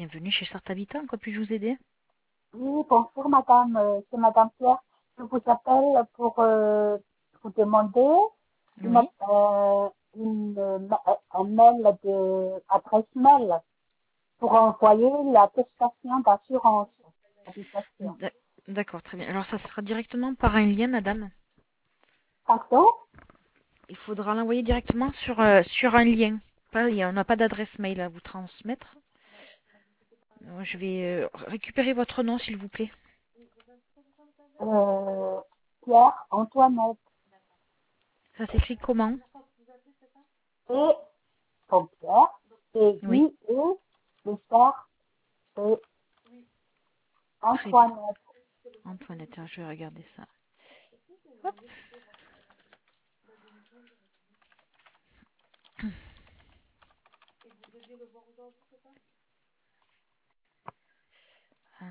Bienvenue chez Sarthe Habitant, quoi puis-je vous aider? Oui, bonjour madame, c'est madame Pierre. Je vous appelle pour vous demander une, Oui. un mail adresse mail pour envoyer l'attestation d'assurance habitation. D'accord, très bien. Alors ça sera directement par un lien, madame. Pardon? Il faudra l'envoyer directement sur un lien. On n'a pas d'adresse mail à vous transmettre. Je vais récupérer votre nom, s'il vous plaît. Pierre Antoinette. Ça s'écrit comment? Et comme Pierre, et Oui, le Pierre, et très bien. Antoinette. Antoinette, alors, je vais regarder ça. Hop. Alors,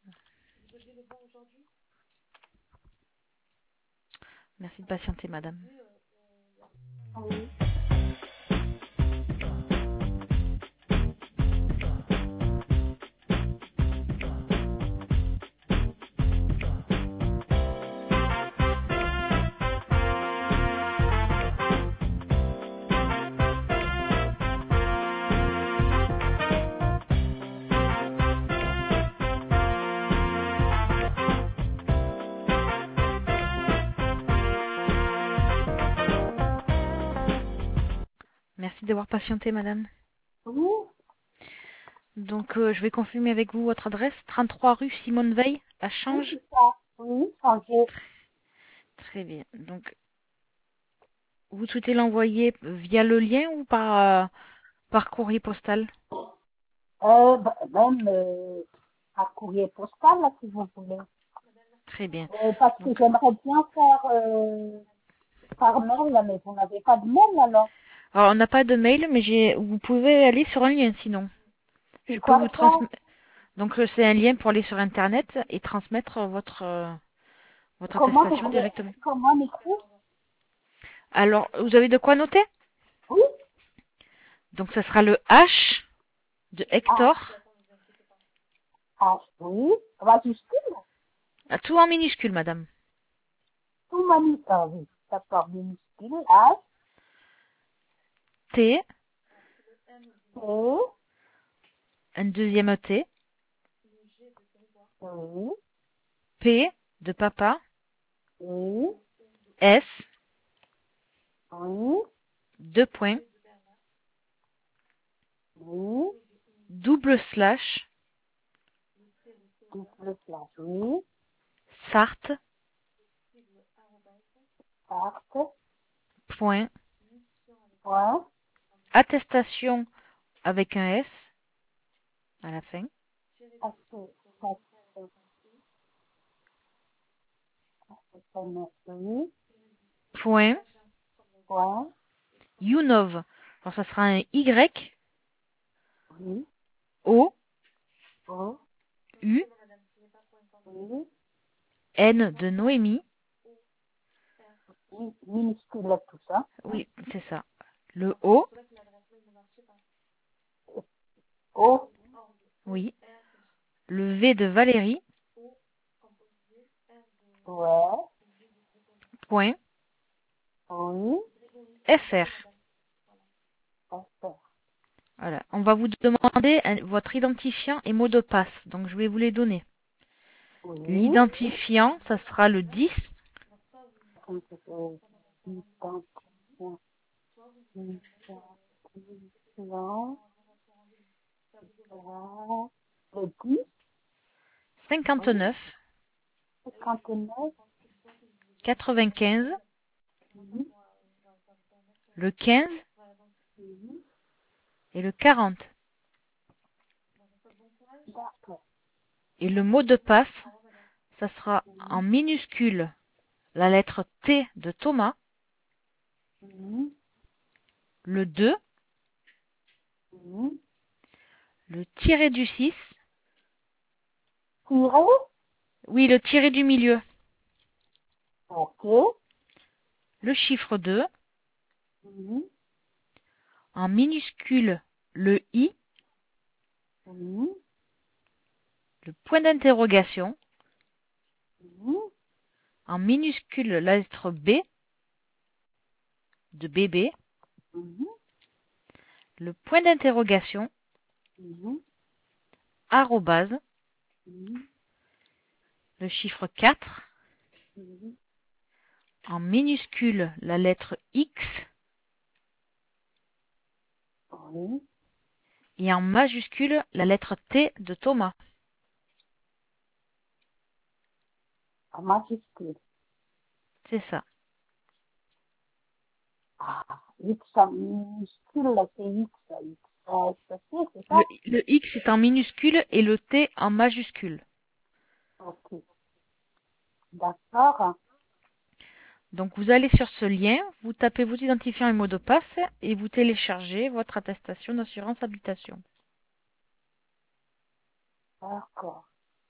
merci de patienter, madame. Oui. Merci d'avoir patienté, madame. Oui, Donc, je vais confirmer avec vous votre adresse. 33 rue Simone Veil, à oui, Changes. c'est ça. Oui, changer. Très bien. Donc, vous souhaitez l'envoyer via le lien ou par courrier postal? Même à courrier postal, là, si vous voulez. Très bien. Parce que Donc, j'aimerais bien faire par mail, là, mais vous n'avez pas de mail, alors. alors, on n'a pas de mail, mais vous pouvez aller sur un lien sinon. C'est Je peux vous quoi ça? transmettre. Donc, c'est un lien pour aller sur Internet et transmettre votre attestation directement. Comment on écrit? Alors, vous avez de quoi noter? Oui? Donc, ça sera le H de Ah, Hector, oui. Majuscule? tout en minuscule, madame. Tout ah oui. D'accord, minuscule. H, T, T, un deuxième T, oui, P de papa, oui, S, oui, deux points, oui, double slash, double slash, oui, Sarthe, carte, point, point, attestation avec un S à la fin, oui, point, point, Younov. Alors, ça sera un Y, oui, O, O, U, oui, N de Noémie. oui, minuscule tout ça. Oui, c'est ça. Le O, O, oui. Le V de Valérie, ouais, point, oui, FR. d'accord. Voilà. On va vous demander votre identifiant et mot de passe. Donc, je vais vous les donner. Oui, L'identifiant, ça sera le 10. comme c'est identifiant, identifiant, voilà, le 10, 59 59, 95, oui, le 15 oui, et le 40. d'accord. Et le mot de passe, ça sera en minuscule la lettre T de Thomas, Oui, le 2, oui, le tiré du 6, tiré, oui, le tiré du milieu, ok, le chiffre 2, oui, en minuscule le I, Oui. le point d'interrogation, Oui. en minuscule la lettre B de bébé, Oui. le point d'interrogation, Oui. arrobase, Oui. le chiffre 4, Oui. en minuscule la lettre X Oui. et en majuscule la lettre T de Thomas. En majuscule. C'est ça. Ah, X en minuscule, là, c'est X. X, c'est ça? Le X est en minuscule et le T en majuscule. Ok. D'accord. Donc vous allez sur ce lien, vous tapez vos identifiants et mots de passe et vous téléchargez votre attestation d'assurance habitation. D'accord.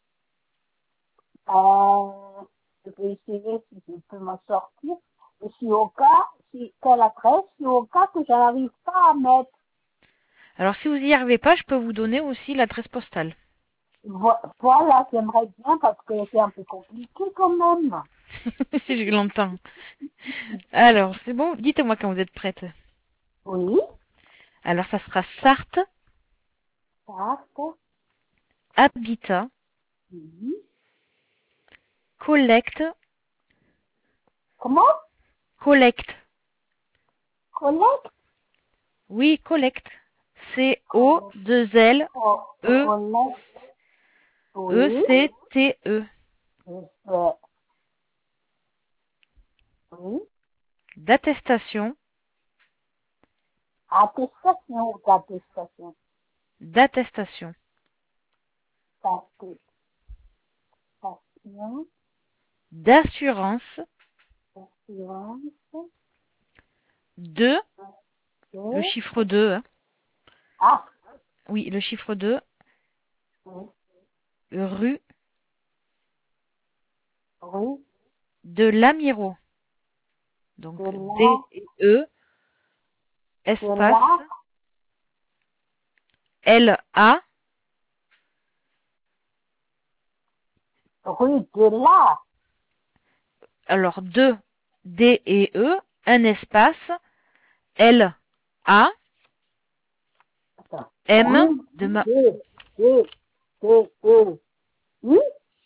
Je vais essayer si je peux m'en sortir. Et si au cas, si, quelle adresse, si au cas que je n'arrive pas à mettre, Alors si vous n'y arrivez pas, je peux vous donner aussi l'adresse postale. voilà, j'aimerais bien parce que c'est un peu compliqué quand même. Si je l'entends. Alors c'est bon, dites-moi quand vous êtes prête. Oui, Alors ça sera Sarthe, carte, Habitat, oui. Collecte, Comment? Collecte. Collecte? Oui, Collecte. Collecte, C-O-2-L-E-E-C-T-E. collecte, oui. Oui. D'attestation, Attestation ou d'attestation? d'attestation. Attestation, D'assurance, assurance, de, le de, chiffre 2, hein. ah, Oui, le chiffre 2, oui, rue oui, de l'Amiro. Donc de D la, et E, de la, espace, L-A, rue de la, alors 2, D et E, un espace, L-A, attends, M rue de ma... de, E, I,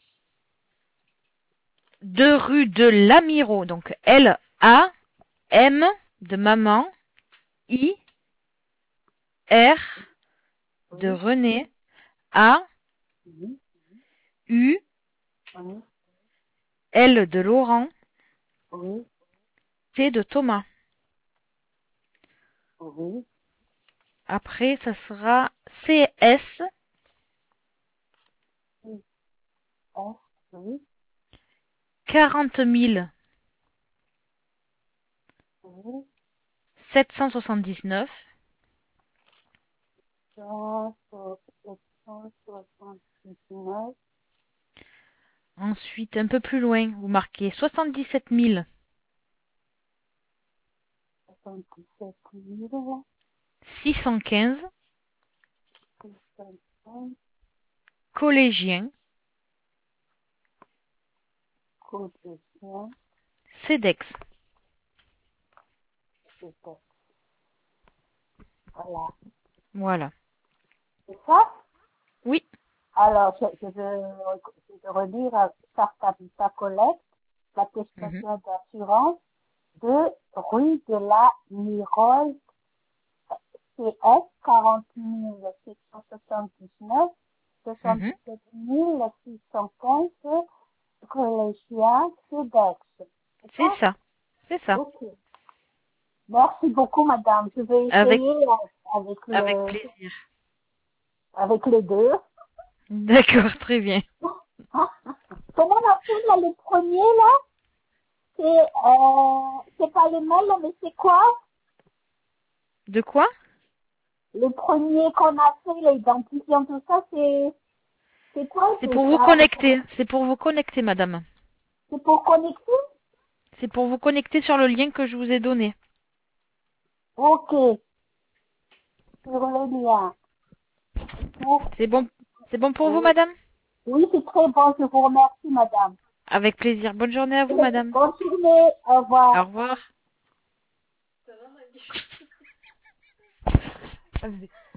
2 rue de l'Amiro. Donc L-A, M de maman, I, R de oui, René, A, oui, U, oui, L de Laurent, oui, T de Thomas. oui, Après, ça sera CS oui, S, oui, 40 oui, 779. 779, Ensuite, un peu plus loin, vous marquez 77 77 000, 615 605, collégiens code de chien, CEDEX. c'est ça. Voilà. Voilà. C'est ça? Oui. Alors, je veux relire Charte Habitat Collecte, Mhm. l'attestation d'assurance de rue de la Mirole, CS 40 779, Mhm. 77 615, collégien, CEDEX. C'est C'est ça? ça. C'est ça. Ok. Merci beaucoup, madame. Je vais Avec, essayer avec avec plaisir. avec les deux. D'accord, très bien. Comment on appelle là, le premier là? C'est pas les mails, mais c'est quoi? De quoi? Le premier qu'on a fait, l'identifiant, tout ça, c'est quoi C'est tout pour vous ça? connecter. C'est pour vous connecter, madame. C'est pour connecter? C'est pour vous connecter sur le lien que je vous ai donné. Ok, sur le lien. pour... C'est bon pour vous, Oui, madame? oui, c'est très bon. Je vous remercie, madame. Avec plaisir. Bonne journée à vous, madame. Bonne journée. Au Au revoir. revoir.